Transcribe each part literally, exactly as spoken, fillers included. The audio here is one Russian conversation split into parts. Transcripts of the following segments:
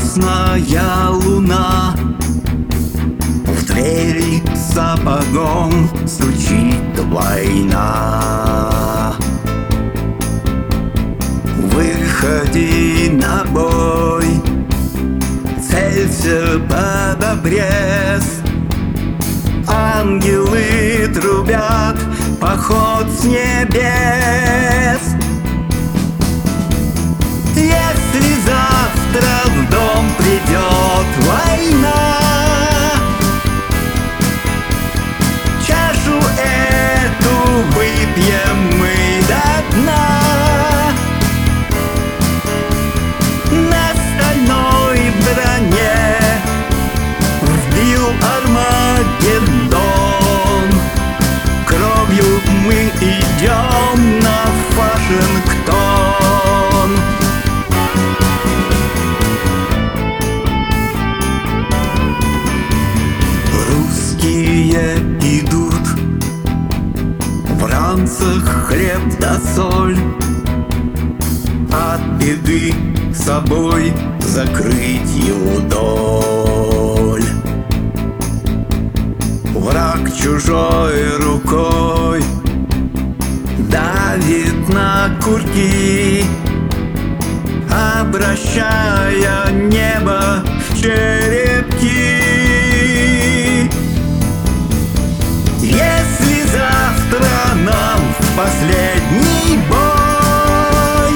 Красная луна в двери сапогом стучит война. Выходи на бой, целься под обрез. Ангелы трубят поход с небес. Если завтра в дом придет война, чашу эту выпьем мы до дна. На стальной броне вбил Армагеддон. Кровью мы идем на Вашингтон. Русские идут, в ранцах хлеб да соль, от беды собой закрыть удоль. Враг чужой рукой давит на курки, обращая небо в черепки. Если завтра нам в последний бой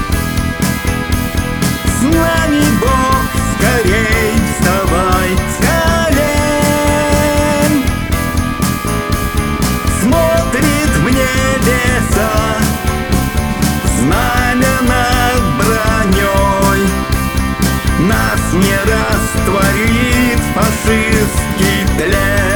с нами Бог, скорей вставай с колен. Смотрит в небеса знамя над броней. Нас не растворит фашистский тлен.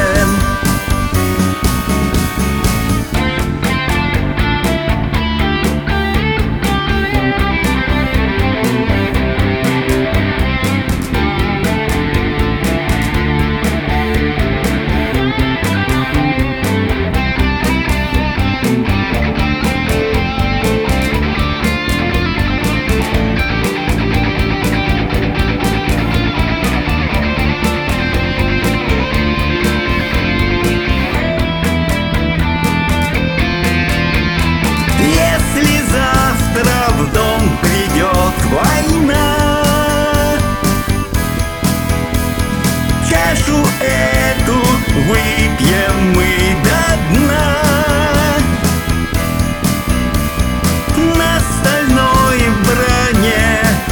Война, чашу эту выпьем мы до дна. На стальной броне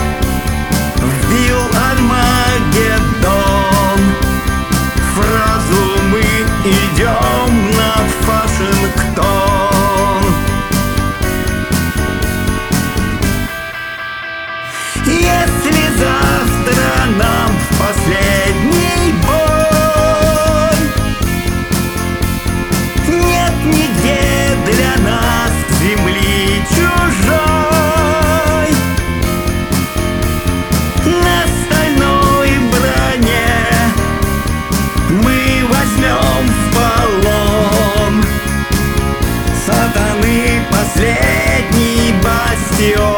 вбил Армагеддон. Фразу мы идем на Вашингтон. Если завтра нам в последний бой нет нигде для нас земли чужой, на стальной броне мы возьмем в полон сатаны последний бастион.